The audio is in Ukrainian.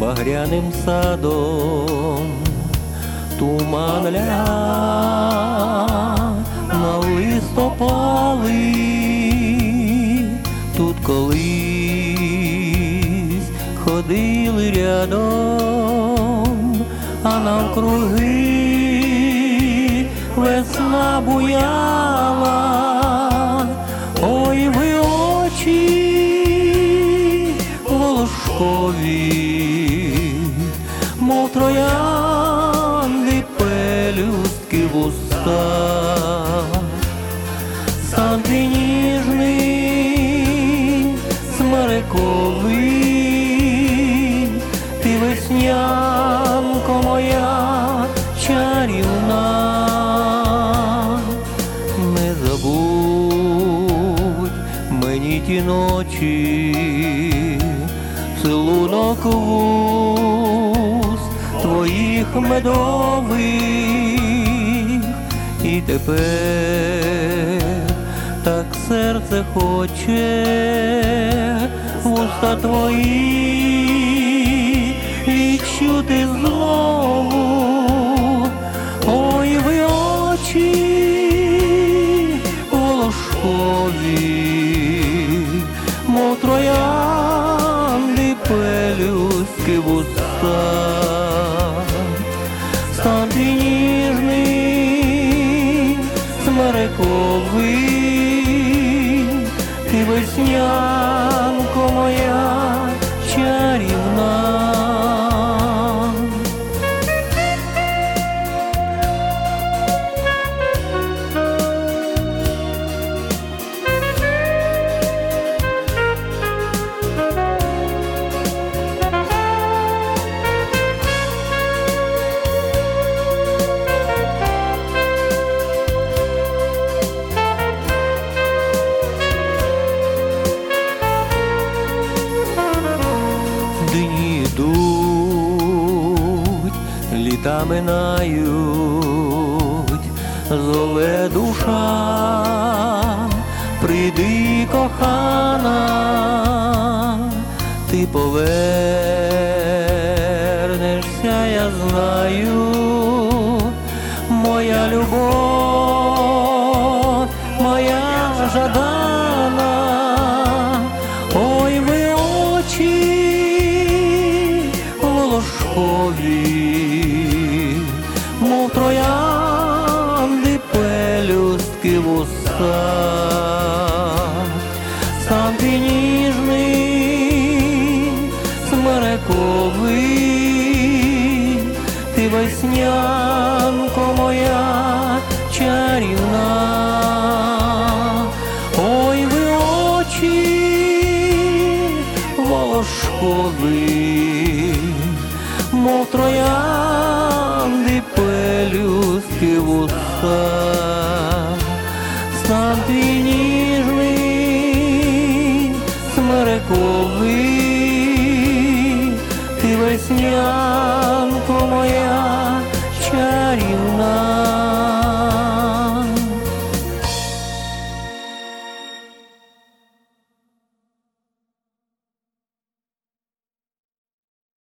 багряним садом, туман ляг на листополі. Тут колись ходили рядом, а навкруги весна буяла. Ой, ви очі волошкові, мов троянди, пелюстки в устах. Стан ти ніжний, смерековий, ти веснянко моя чарівна. Не забудь мені ті ночі, цілунок вуст твоїх медових. І тепер так серце хоче вуста твої відчути знову. Ой, ви очі волошкові, мов троянди, пелюстки в устах. Стан ти ніжний, смерековий, ти веснянко моя чарівна. Дні йдуть, літа минають, зове душа, прийди, кохана, ти повернешся, я знаю, моя любов, моя жадана. Ой, ви очі волошкові, мов троянди, пелюстки в устах. Стан ти ніжний, смерековий, ти веснянко моя чарівна. Ой, ви очі волошкові, мов троянди, пелюстки в устах. Стан твій ніжний, смерековий, ти веснянко моя чарівна.